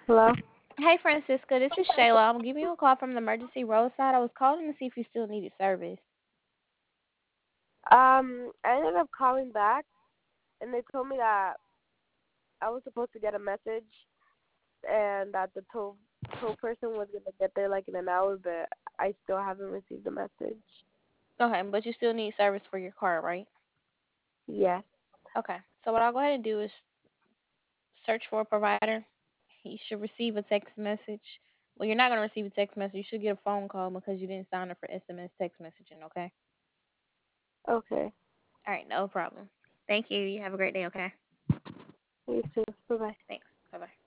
Hello? Hey, Francisca, this is Shayla. I'm giving you a call from the emergency roadside. I was calling to see if you still needed service. I ended up calling back, and they told me that I was supposed to get a message, and that the tow person was gonna get there like in an hour, but I still haven't received the message. Okay, but you still need service for your car, right? Yes. Okay, so what I'll go ahead and do is search for a provider. You should receive a text message. Well, you're not going to receive a text message. You should get a phone call because you didn't sign up for SMS text messaging, okay? Okay. All right, no problem. Thank you. You have a great day, okay? You too. Bye bye. Thanks. Bye bye.